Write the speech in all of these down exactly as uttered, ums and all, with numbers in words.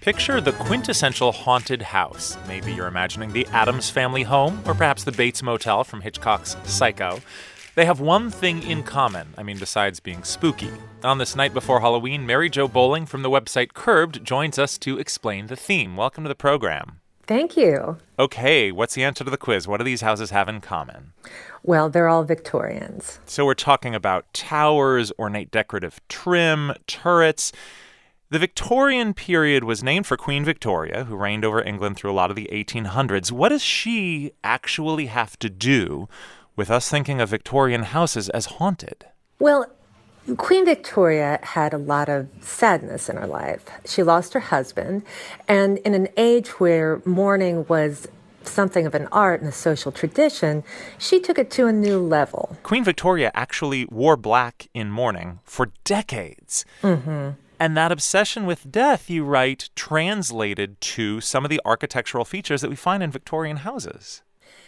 Picture the quintessential haunted house. Maybe you're imagining the Addams Family home, or perhaps the Bates Motel from Hitchcock's Psycho. They have one thing in common, I mean, besides being spooky. On this night before Halloween, Mary Jo Bowling from the website Curbed joins us to explain the theme. Welcome to the program. Thank you. Okay, what's the answer to the quiz? What do these houses have in common? Well, they're all Victorians. So we're talking about towers, ornate decorative trim, turrets. The Victorian period was named for Queen Victoria, who reigned over England through a lot of the eighteen hundreds. What does she actually have to do with us thinking of Victorian houses as haunted? Well, Queen Victoria had a lot of sadness in her life. She lost her husband, and in an age where mourning was something of an art and a social tradition, she took it to a new level. Queen Victoria actually wore black in mourning for decades. Mm-hmm. And that obsession with death, you write, translated to some of the architectural features that we find in Victorian houses.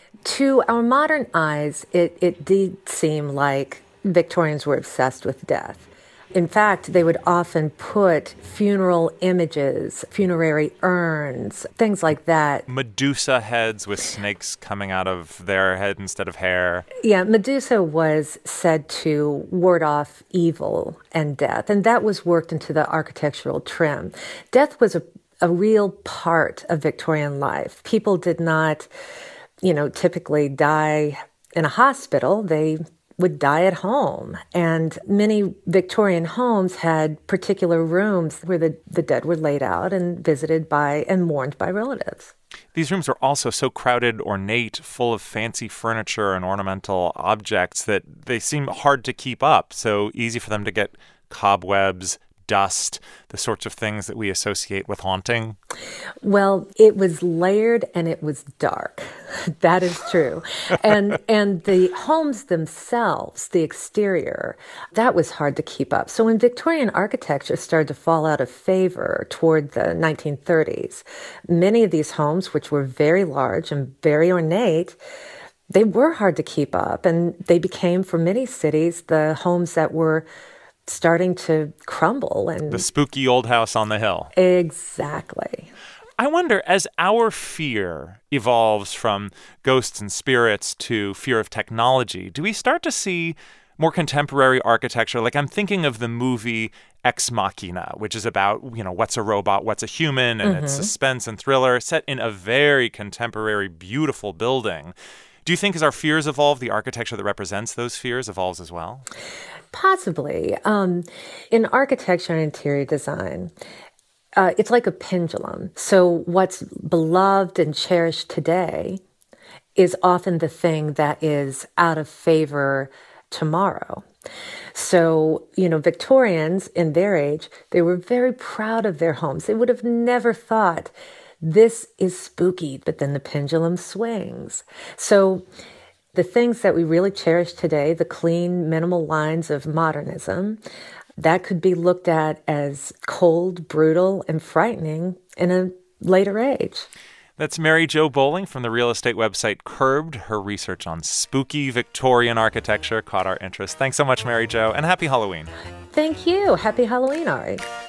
To our modern eyes, it, it did seem like Victorians were obsessed with death. In fact, they would often put funeral images, funerary urns, things like that. Medusa heads with snakes coming out of their head instead of hair. Yeah, Medusa was said to ward off evil and death, and that was worked into the architectural trim. Death was a, a real part of Victorian life. People did not, you know, typically die in a hospital. They would die at home. And many Victorian homes had particular rooms where the, the dead were laid out and visited by and mourned by relatives. These rooms are also so crowded, ornate, full of fancy furniture and ornamental objects that they seem hard to keep up. So easy for them to get cobwebs, dust, the sorts of things that we associate with haunting? Well, it was layered and it was dark. That is true. And and the homes themselves, the exterior, that was hard to keep up. So when Victorian architecture started to fall out of favor toward the nineteen thirties, many of these homes, which were very large and very ornate, they were hard to keep up. And they became, for many cities, the homes that were starting to crumble. And the spooky old house on the hill. Exactly. I wonder, as our fear evolves from ghosts and spirits to fear of technology, do we start to see more contemporary architecture? Like, I'm thinking of the movie Ex Machina, which is about, you know, what's a robot, what's a human, and mm-hmm. it's suspense and thriller, set in a very contemporary, beautiful building. Do you think as our fears evolve, the architecture that represents those fears evolves as well? Possibly. Um, in architecture and interior design, uh, it's like a pendulum. So what's beloved and cherished today is often the thing that is out of favor tomorrow. So, you know, Victorians in their age, they were very proud of their homes. They would have never thought, this is spooky, but then the pendulum swings. So the things that we really cherish today, the clean, minimal lines of modernism, that could be looked at as cold, brutal, and frightening in a later age. That's Mary Jo Bowling from the real estate website Curbed. Her research on spooky Victorian architecture caught our interest. Thanks so much, Mary Jo, and happy Halloween. Thank you. Happy Halloween, Ari.